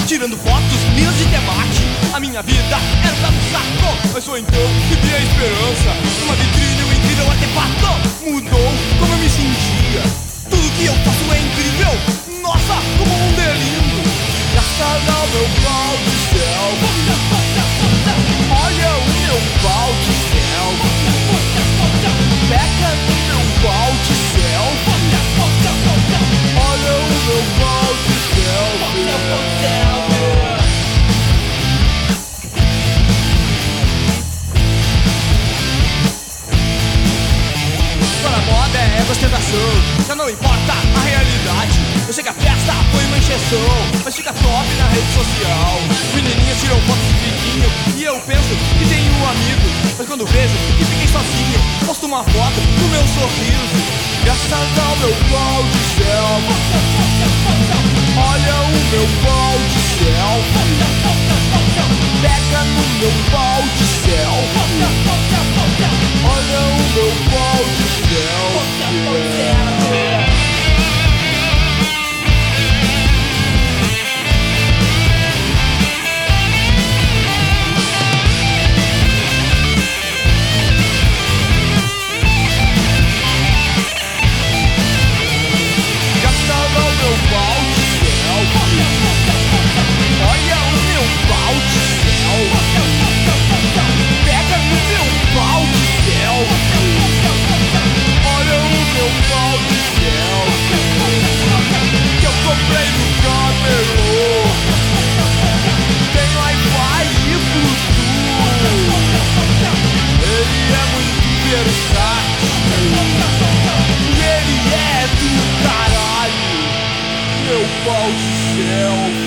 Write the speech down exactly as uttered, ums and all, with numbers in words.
tirando fotos minhas de temaki. A minha vida era um belo saco, mas só então que vi a esperança. Uma vitrine, um incrível artefato mudou como eu me sentia. Tudo que eu faço é incrível, nossa, como o mundo é lindo. Graças ao meu pau de céu, olha o meu pau de céu, pega no meu pau de céu, olha o meu pau de céu. Toda moda é ostentação, já não importa a realidade. Eu sei que a festa foi uma encheção, mas fica top na rede social. Menininhas tiram fotos de biquinho e eu penso que tenho um amigo, mas quando vejo que fiquei sozinho, posto uma foto do meu sorriso. Graças ao meu pau de céu, olha o meu pau de céu, pega no meu pau de céu, olha o meu pau de céu. E ele é do caralho, meu pau de céu.